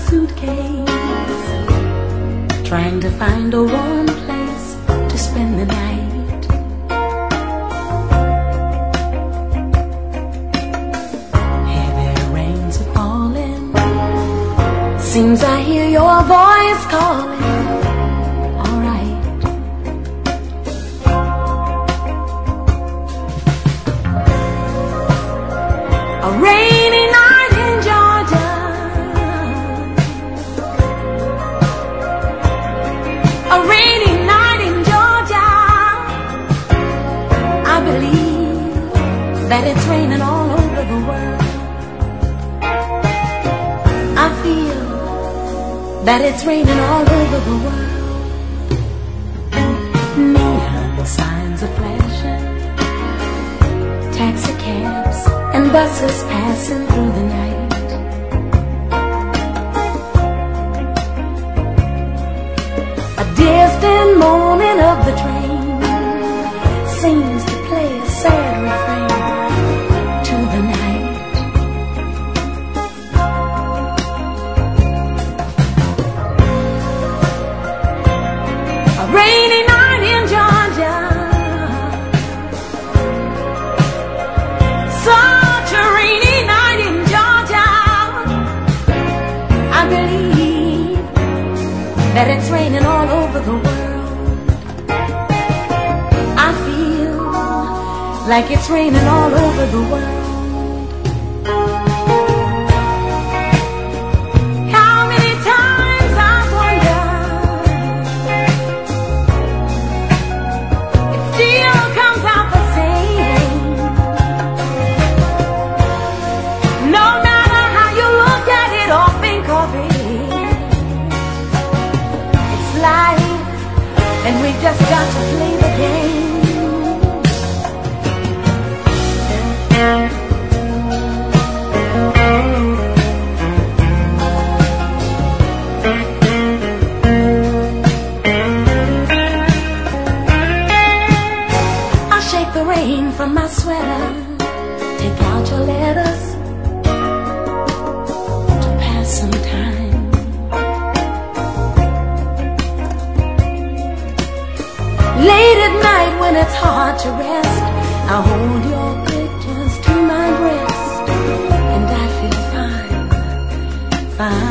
suitcase, trying to find a warm place to spend the night. Heavy rains are falling, seems I hear your voice calling. Alright. A rainy night in Georgia, a rainy night in Georgia. I believe that it's raining all over the world. I feel that it's raining all over the world. Neon signs are flashing, taxi cabs and buses passing through the night. A distant moaning of the train seems to play a sad refrain to the night. A rainy night in Georgia, such a rainy night in Georgia. I believe that it's raining all over the world. I feel like it's raining all over the world. How many times I wonder, it still comes out the same. No matter how you look at it or think of it, it's life, and we just got to play the game. I shake the rain from my sweater, take out your letters to pass some time. Late at night when it's hard to rest, I hold your pictures to my breast, and I feel fine, fine.